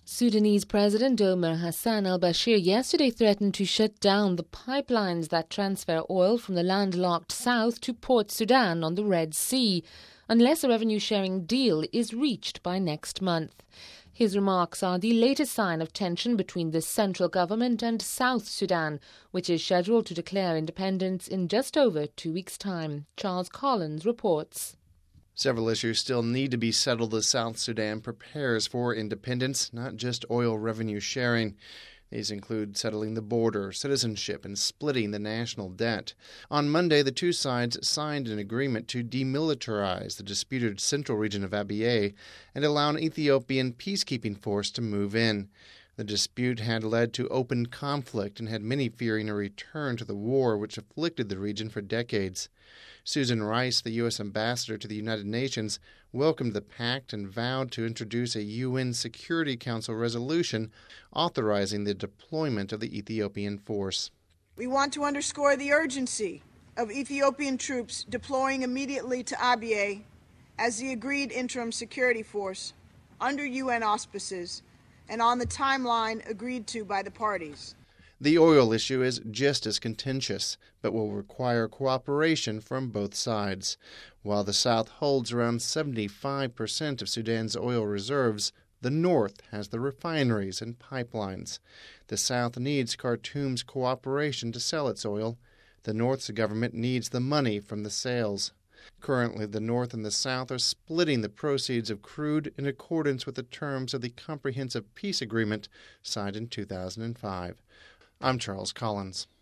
Sudanese President Omar Hassan al-Bashir yesterday threatened to shut down the pipelines that transfer oil from the landlocked south to Port Sudan on the Red Sea, unless a revenue-sharing deal is reached by next month. His remarks are the latest sign of tension between the central government and South Sudan, which is scheduled to declare independence in just over 2 weeks' time. Charles Collins reports. Several issues still need to be settled as South Sudan prepares for independence, not just oil revenue sharing. These include settling the border, citizenship, and splitting the national debt. On Monday, the two sides signed an agreement to demilitarize the disputed central region of Abyei and allow an Ethiopian peacekeeping force to move in. The dispute had led to open conflict and had many fearing a return to the war which afflicted the region for decades. Susan Rice, the U.S. ambassador to the United Nations, welcomed the pact and vowed to introduce a UN Security Council resolution authorizing the deployment of the Ethiopian force. We want to underscore the urgency of Ethiopian troops deploying immediately to Abyei as the agreed interim security force under UN auspices and on the timeline agreed to by the parties. The oil issue is just as contentious, but will require cooperation from both sides. While the South holds around 75% of Sudan's oil reserves, the North has the refineries and pipelines. The South needs Khartoum's cooperation to sell its oil. The North's government needs the money from the sales. Currently, the North and the South are splitting the proceeds of crude in accordance with the terms of the Comprehensive Peace Agreement signed in 2005. I'm Charles Collins.